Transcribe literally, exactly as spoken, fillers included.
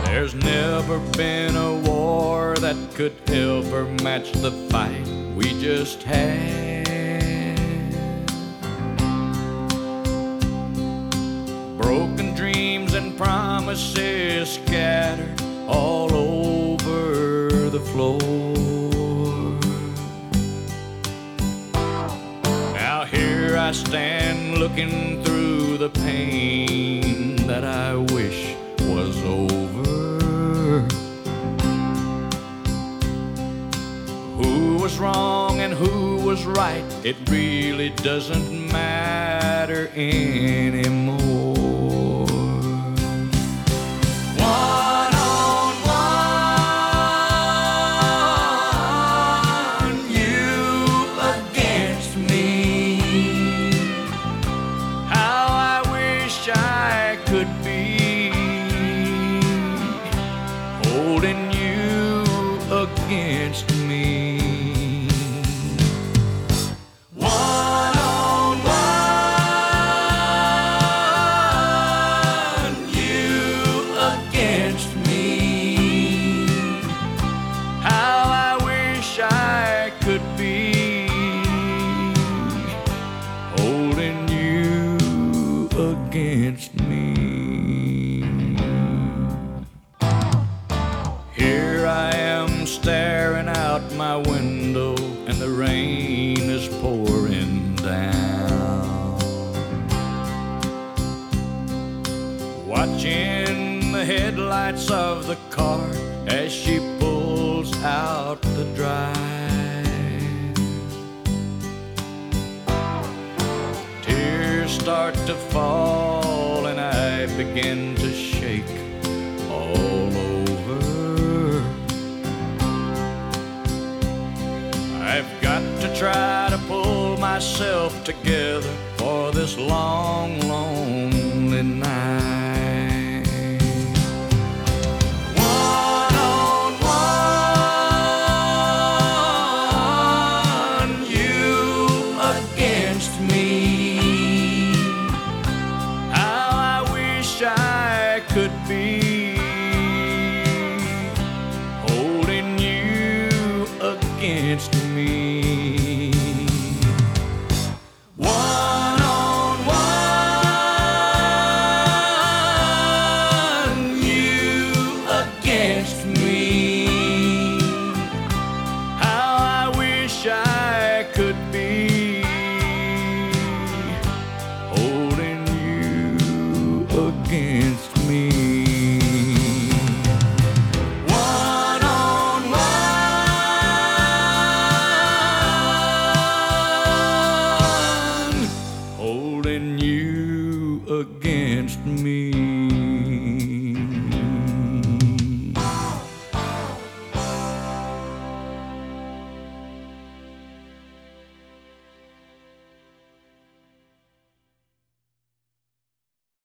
There's never been a war that could ever match the fight we just had. Broken dreams and promises scattered all over the floor. Now here I stand looking through the pain that I wish was over. Who was wrong and who was right, it really doesn't matter anymore. One on one, you against me. How I wish I could be holding you against me. One on one, you against me. How I wish I could be holding you against me. Here I am staring out my window and the rain is pouring down, watching the headlights of the car as she pulls out the drive. Tears start to fall and I begin to shake all over. I've got to try to pull myself together for this long, lonely night. One on one, you against me. How I wish I could be